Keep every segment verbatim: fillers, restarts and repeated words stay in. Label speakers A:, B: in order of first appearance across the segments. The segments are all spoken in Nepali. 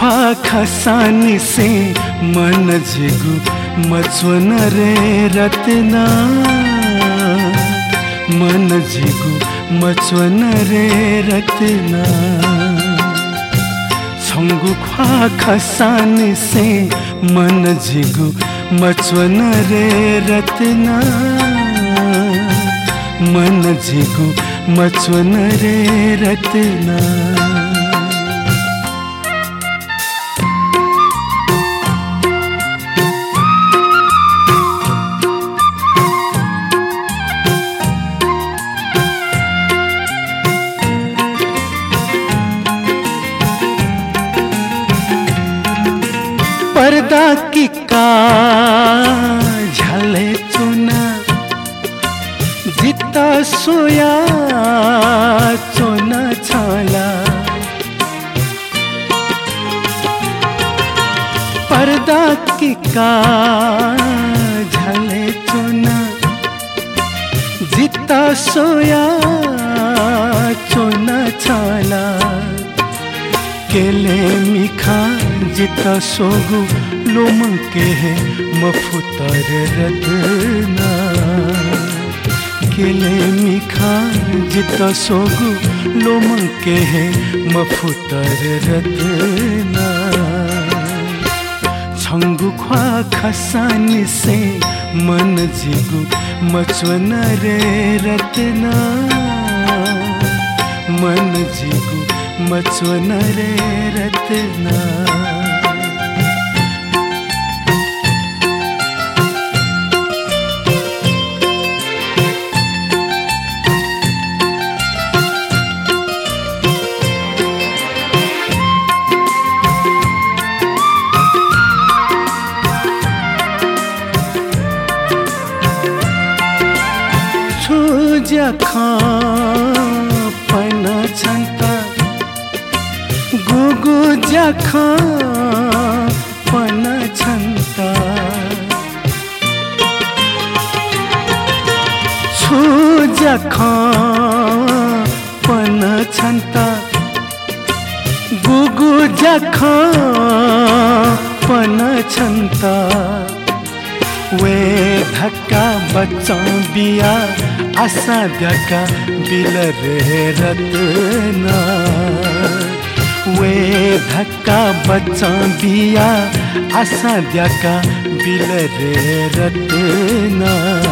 A: ख्वा खसानी से मन जिगु मचवन रे रत्ना मन जिगु मचवन रे रत्ना छंगु ख्वा खसानी से मन जिगु मचवन रे रत्ना मन जिगु मचवन रे रत्ना पर्दा की का झले चुना जिता सोया चोना छाला पर्दा की का झले चुना जिता सोया चोना छाला केले मिखा जिता सोगु लोमंग के है मफुतर रत्ना केले मिखा जिता सोगु लोमंग के है मफुतर रत्ना छंगु ख्वा खसानी से मन जिगु मचवन रे रत्ना मन जिगु मचवन रे रत्ना छुजा खा पना छंता गुगु जखा पन छंता छु जखा पन छंता गुगु जखा पन छंता वे धक्का बच्चा बिया आशा दका बिल रे रत्ना वे धक्का बच्चा बिया आशा दका बिल रे रत्ना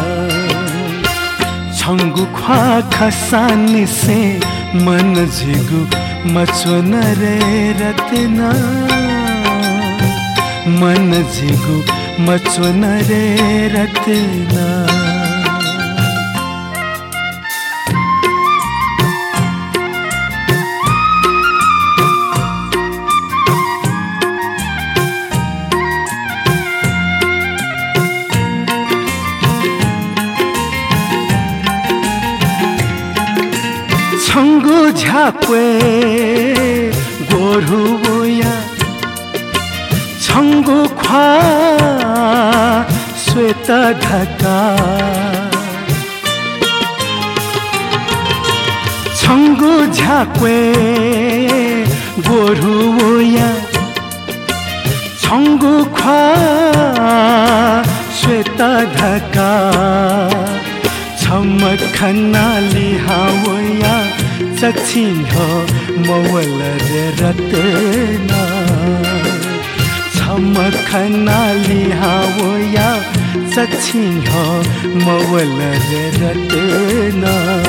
A: छंगु ख्वा खसानी से मन जिगु मचवन रे रत्ना मन जिगु मचवन रे रत्ना छंगु झाक्वे गोरु बोया छंगु ख्वा श्वेत धका छंगु झाक्वे गोरु बोया छंगु ख्वा श्वेत धका छमखना लिहावया चछिन हो मवल रे रत्ना छमखना लिहावया चछिन हो मवल रे रत्ना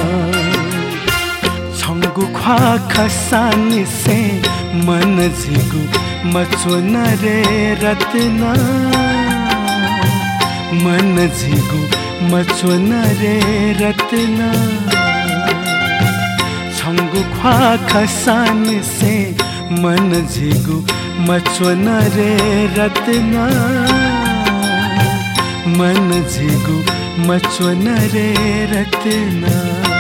A: छंगु ख्वा खसानी से मन जिगु मचवन रे रत्ना मन जिगु मचवन रे रत्ना छंगु ख्वा खसानी से मन जिगु मचवन रे रत्ना मन जिगु मचवन रे रत्ना।